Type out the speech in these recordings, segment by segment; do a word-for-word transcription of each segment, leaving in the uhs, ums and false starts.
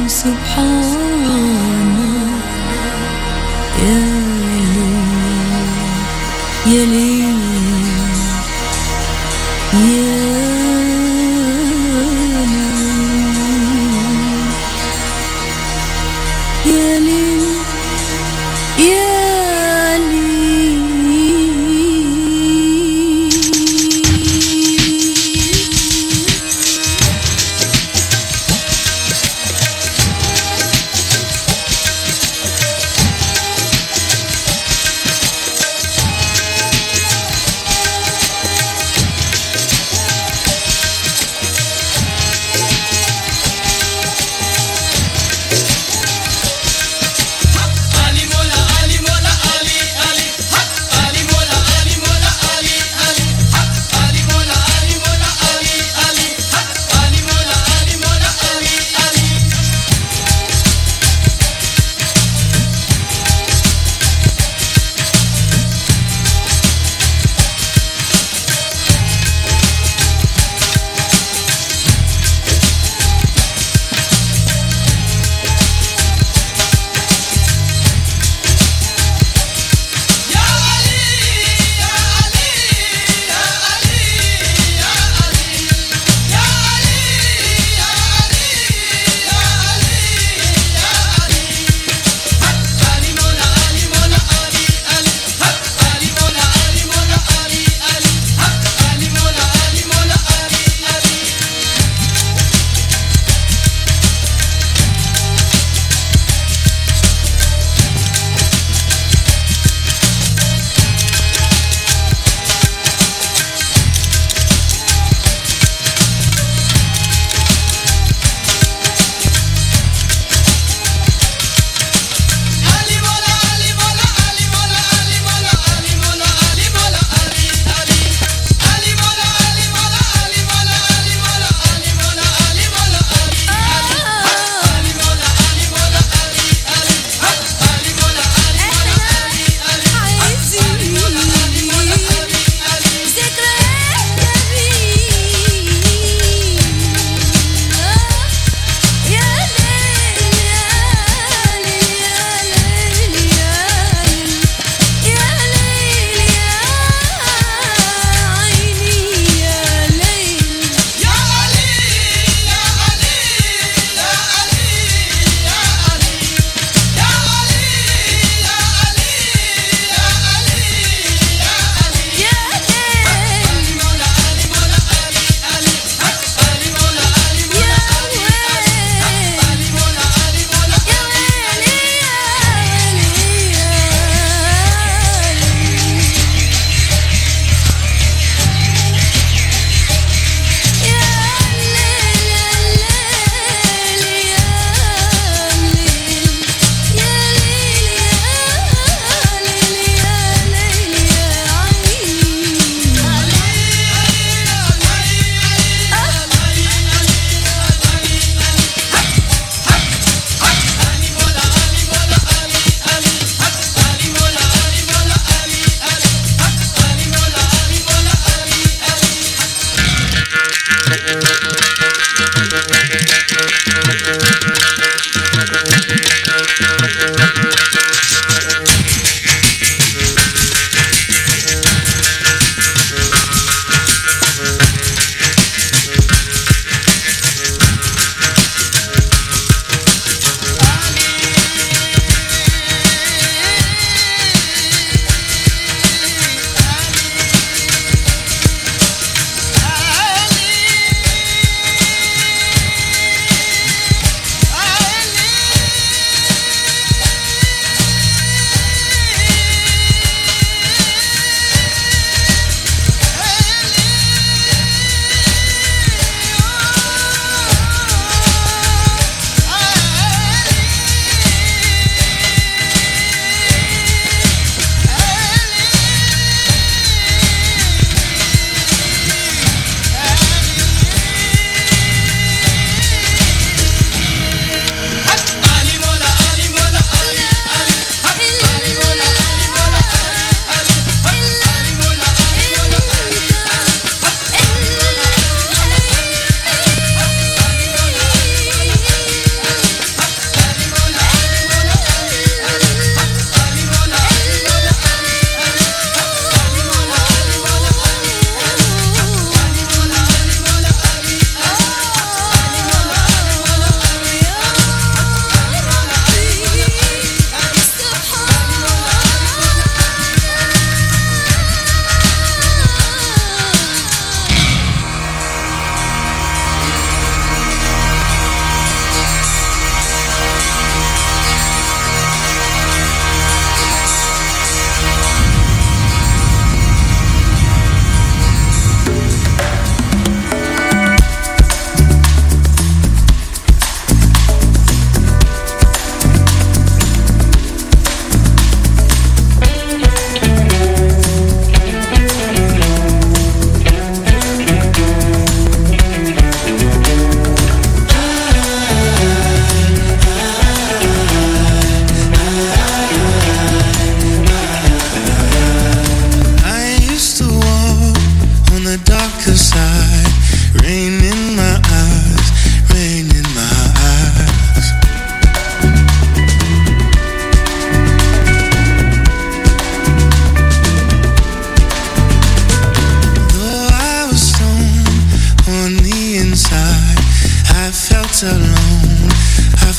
سبحانه يا ليل يا ليل يا يا ليل يا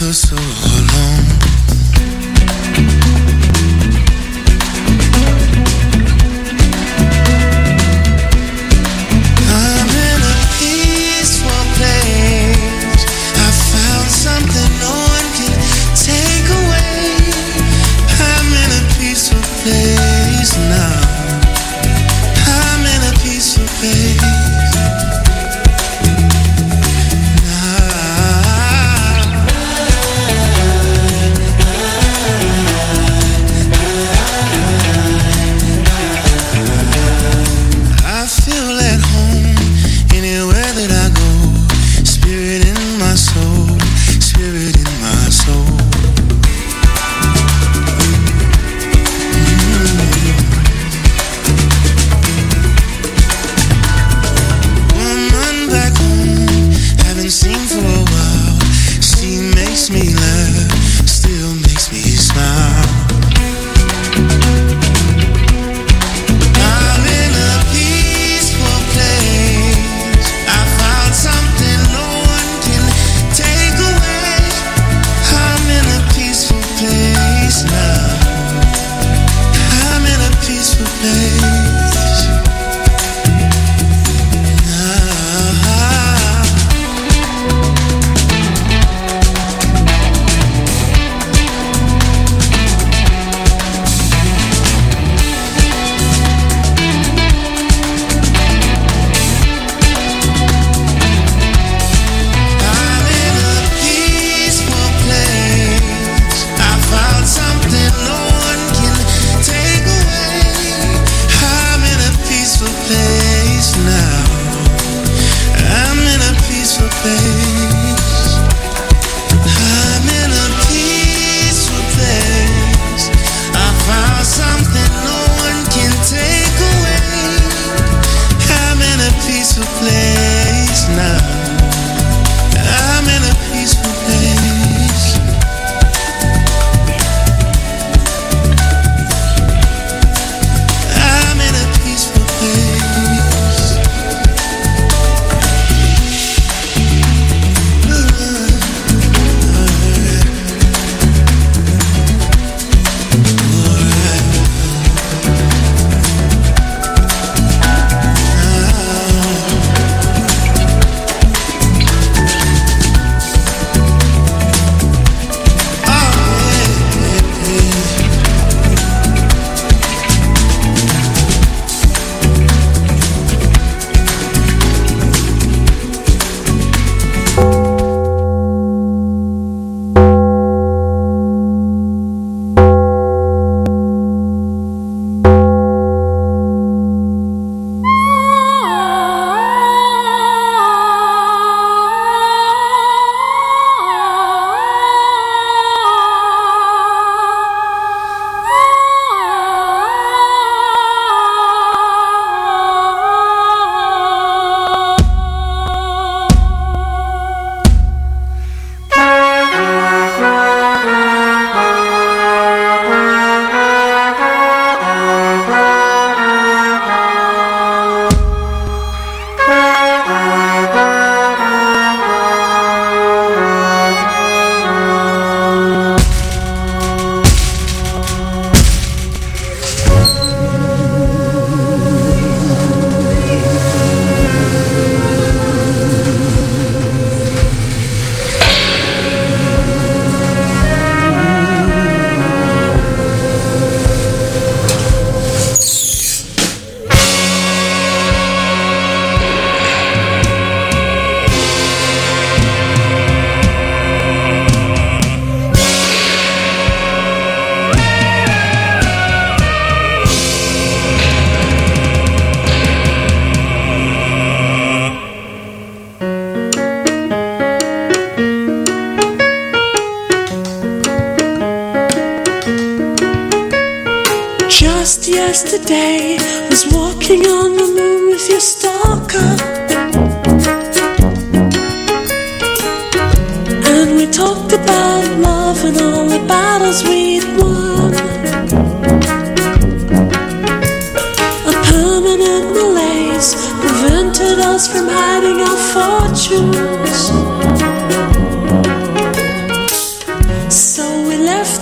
feel so alone. I'm in a peaceful place. I found something no one can take away. I'm in a peaceful place now. I'm in a peaceful place. Just yesterday, was walking on the moon with your stalker, and we talked about love and all the battles we'd won. A permanent malaise prevented us from hiding our fortunes.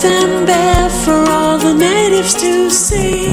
and bare for all the natives to see.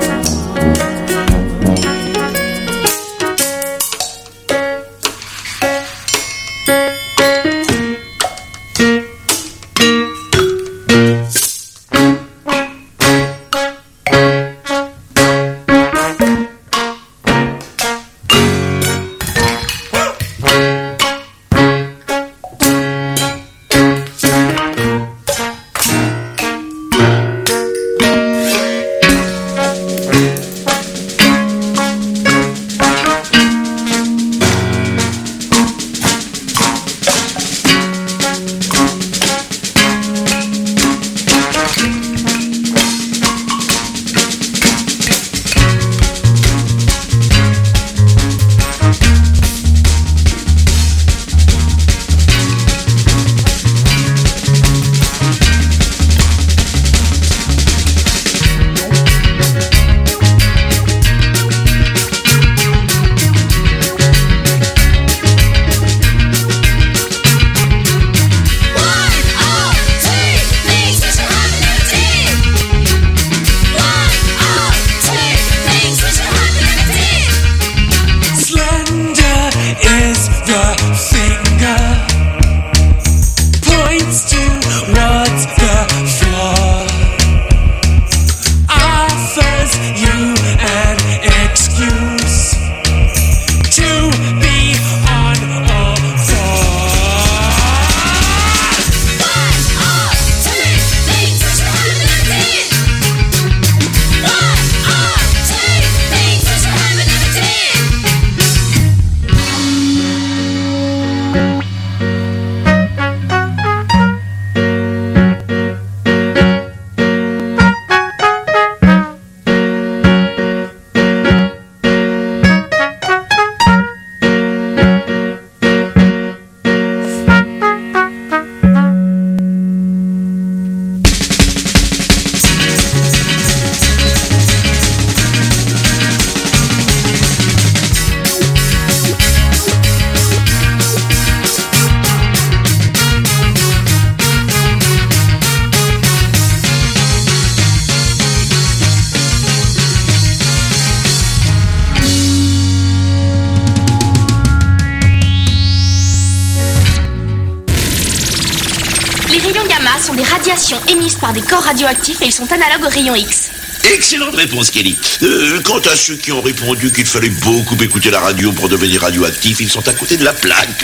Sont des radiations émises par des corps radioactifs et ils sont analogues aux rayons X. Excellente réponse, Kelly. Euh, quant à ceux qui ont répondu qu'il fallait beaucoup écouter la radio pour devenir radioactif, ils sont à côté de la plaque.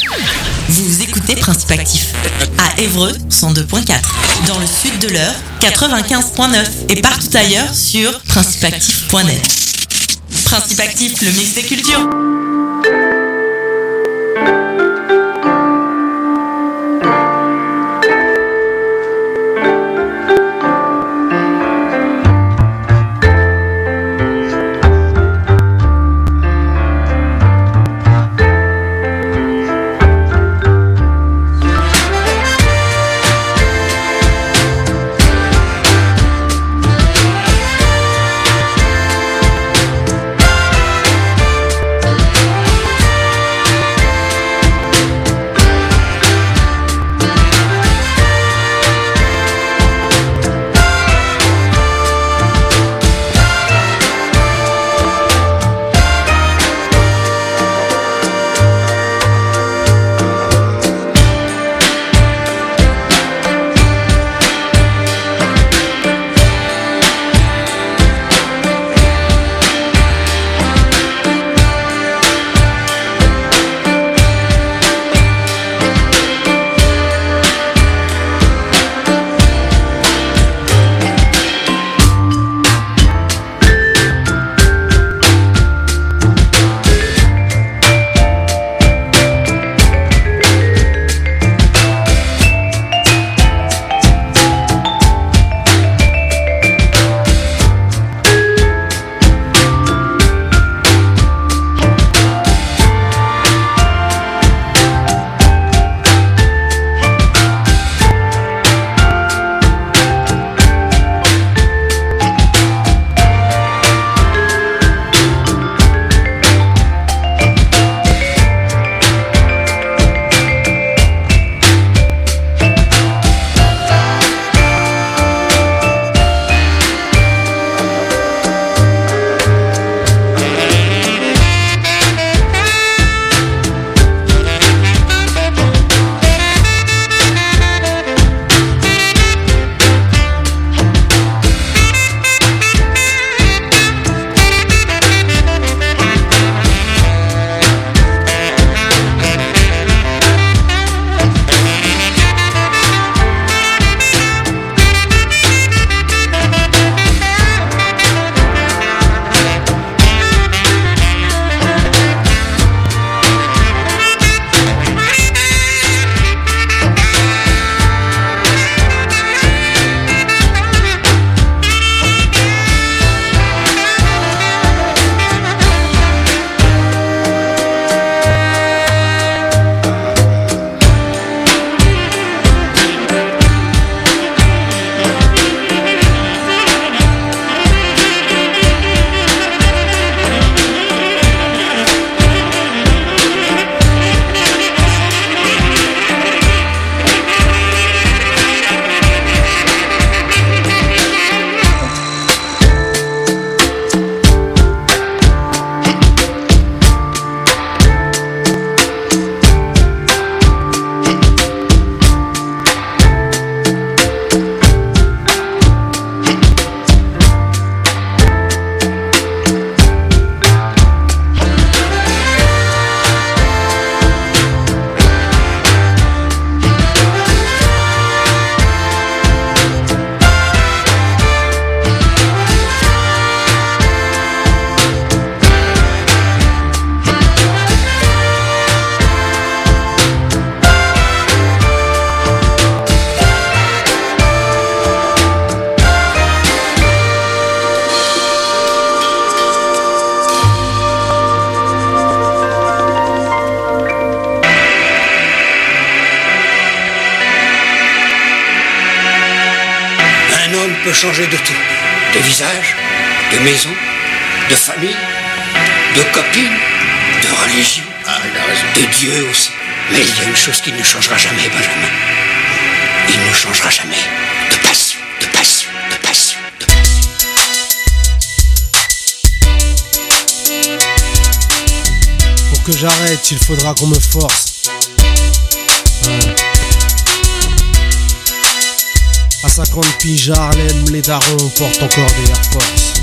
Vous écoutez Principe Actif à Évreux cent deux point quatre, dans le sud de l'Eure quatre-vingt-quinze point neuf et partout ailleurs sur principe actif point net. Principe Actif, le mix des cultures. homme peut changer de tout. De visage, de maison, de famille, de copine, de religion, Ah, il a raison. de Dieu aussi. Mais il y a une chose qui ne changera jamais, Benjamin. Il ne changera jamais de passion, de passion, de passion, de passion. Pour que j'arrête, il faudra qu'on me force. Ouais. À cinquante piges à Harlem, les darons portent encore des Air Force.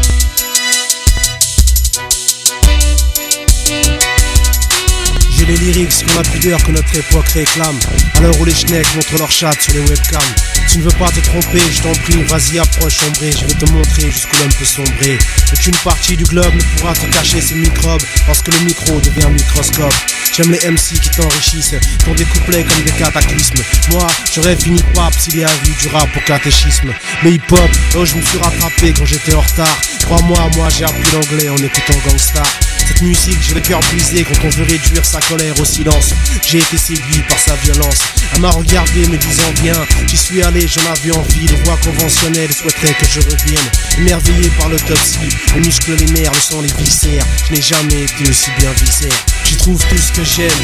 J'ai les lyrics qu'on a pudeur que notre époque réclame. À l'heure où les schnecks montrent leur chat sur les webcams. Tu ne veux pas te tromper, je t'en prie, vas-y approche sombré. Je vais te montrer jusqu'où l'homme peut sombrer. Aucune partie du globe ne pourra te cacher ces microbes, parce que le micro devient un microscope. J'aime les M C qui t'enrichissent, qui ont des couplets comme des cataclysmes. Moi, j'aurais fini pape s'il y a eu du rap au catéchisme. Mais hip-hop, oh je me suis rattrapé quand j'étais en retard. Crois-moi, moi j'ai appris l'anglais en écoutant Gangstar. Cette musique, j'ai le cœur brisé quand on veut réduire sa colère au silence. J'ai été séduit par sa violence. Elle m'a regardé me disant bien, j'y suis allé, j'en avais envie. Les voix conventionnelles souhaiteraient que je revienne. Émerveillé par l'autopsie, les muscles, les nerfs, le sang, les viscères. Je n'ai jamais été aussi bien viscère. J'y trouve tout ce que j'aime.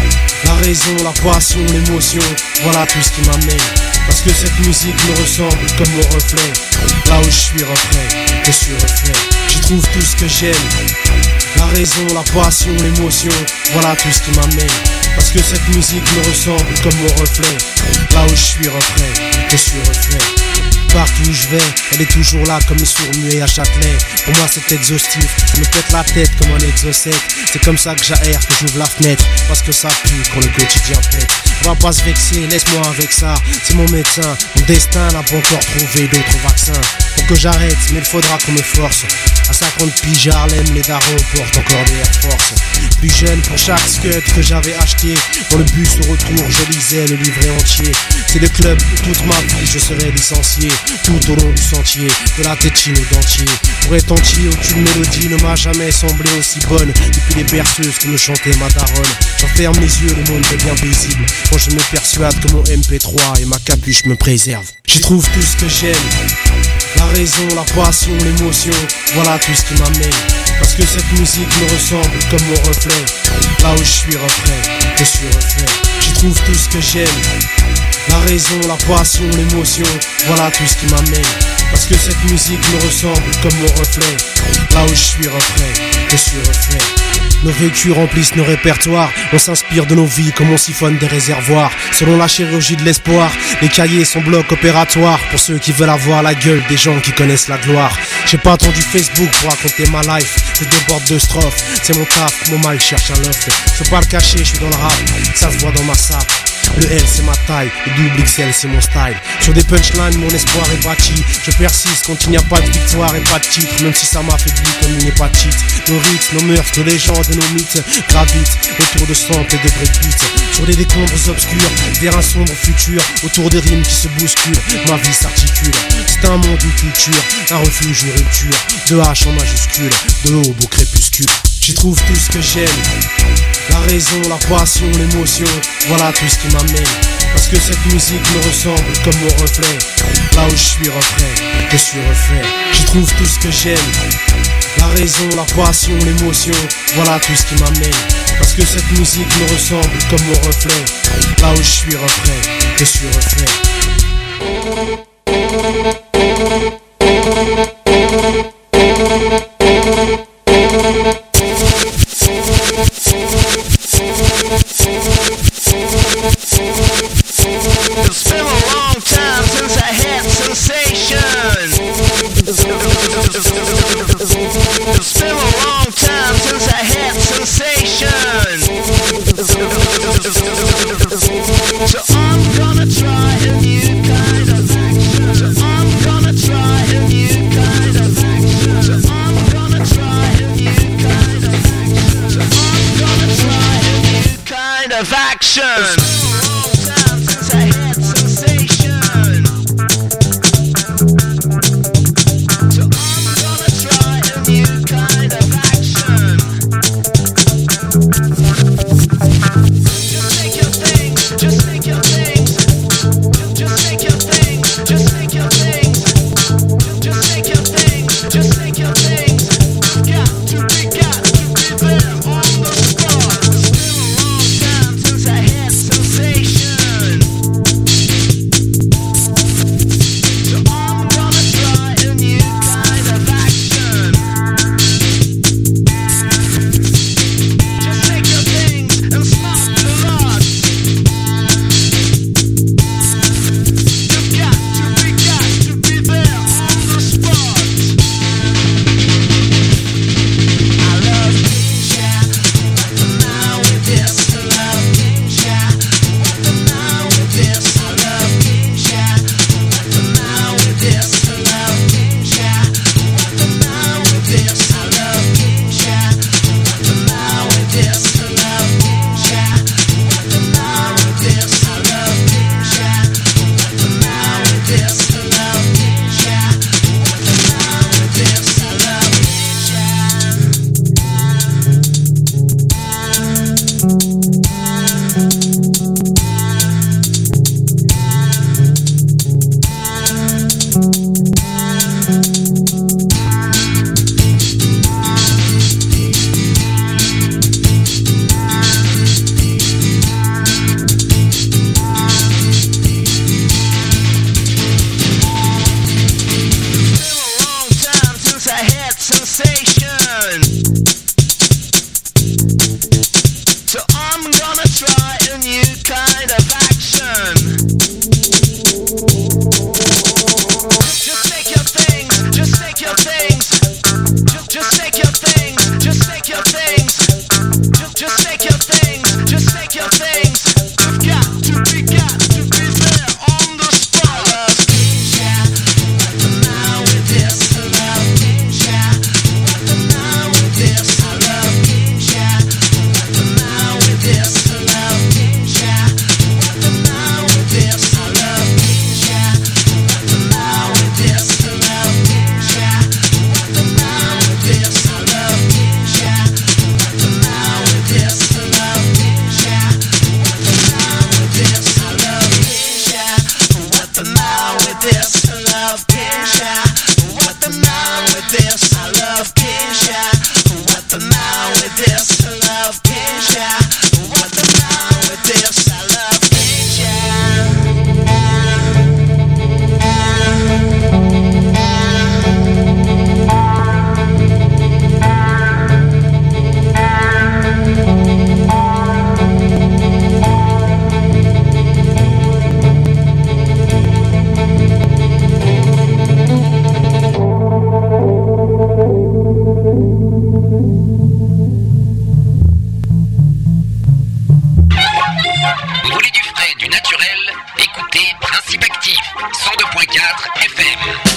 La raison, la passion, l'émotion, voilà tout ce qui m'amène. Parce que cette musique me ressemble comme mon reflet. Là où je suis reflet, je suis reflet. J'y trouve tout ce que j'aime. La raison, la passion, l'émotion, voilà tout ce qui m'amène. Parce que cette musique me ressemble comme mon reflet. Là où je suis reflet, je suis reflet. Partout où je vais, elle est toujours là comme une sourd-muet à Châtelet. Pour moi c'est exhaustif, je me pète la tête comme un exocète. C'est comme ça que j'aère, que j'ouvre la fenêtre. Parce que ça pue quand le quotidien pète. On va pas se vexer, laisse-moi avec ça. C'est mon médecin, mon destin n'a pas encore trouvé d'autres vaccins. Pour que j'arrête, mais il faudra qu'on me force. À cinquante piges à Harlem, les darons portent encore des Air Force. Plus jeune, pour chaque scud que j'avais acheté, dans le bus au retour, je lisais le livret entier. C'est le club où toute ma vie je serai licencié. Tout au long du sentier, de la tétine au dentier. Pour être entier, aucune mélodie ne m'a jamais semblé aussi bonne. Depuis les berceuses que me chantait ma daronne. J'enferme les yeux, le monde devient paisible. Quand je me persuade que mon M P trois et ma capuche me préservent. J'y trouve tout ce que j'aime. La raison, la passion, l'émotion, voilà tout ce qui m'amène. Parce que cette musique me ressemble comme mon reflet. Là où je suis reflet, je suis reflet. J'y trouve tout ce que j'aime. La raison, la passion, l'émotion, voilà tout ce qui m'amène. Parce que cette musique me ressemble comme mon reflet. Là où je suis reflet, je suis reflet. Nos vécus remplissent nos répertoires. On s'inspire de nos vies comme on siphonne des réservoirs. Selon la chirurgie de l'espoir, les cahiers sont blocs opératoires. Pour ceux qui veulent avoir la gueule des gens qui connaissent la gloire. J'ai pas attendu Facebook pour raconter ma life. Je déborde de strophes, c'est mon taf, mon mal cherche un loft. Je peux pas le cacher, je suis dans le rap, ça se voit dans ma sape. Le L c'est ma taille, le double X L c'est mon style. Sur des punchlines mon espoir est bâti. Je persiste quand il n'y a pas de victoire et pas de titre. Même si ça m'affaiblit comme une hépatite. Nos rites, nos mœurs, nos légendes et nos mythes gravitent autour de samples et de breakbeats. Sur des décombres obscurs, vers un sombre futur. Autour des rimes qui se bousculent, ma vie s'articule. C'est un monde, une culture, un refuge, une rupture. De H en majuscule, de l'aube au crépuscule. J'y trouve tout ce que j'aime. La raison, la passion, l'émotion, voilà tout ce qui m'amène. Parce que cette musique me ressemble comme mon reflet. Là où je suis reflet, je suis reflet. J'y trouve tout ce que j'aime. La raison, la passion, l'émotion, voilà tout ce qui m'amène. Parce que cette musique me ressemble comme mon reflet. Là où je suis reflet, je suis reflet. It's been a long time since I had sensation. It's been a long time since I had sensation. So I'm gonna try a new kind of action. So I'm gonna try a new kind of action. So I'm gonna try a new kind of action. So I'm gonna try a new kind of action. Just make your things, just make your things, just make your things. cent deux point quatre F M.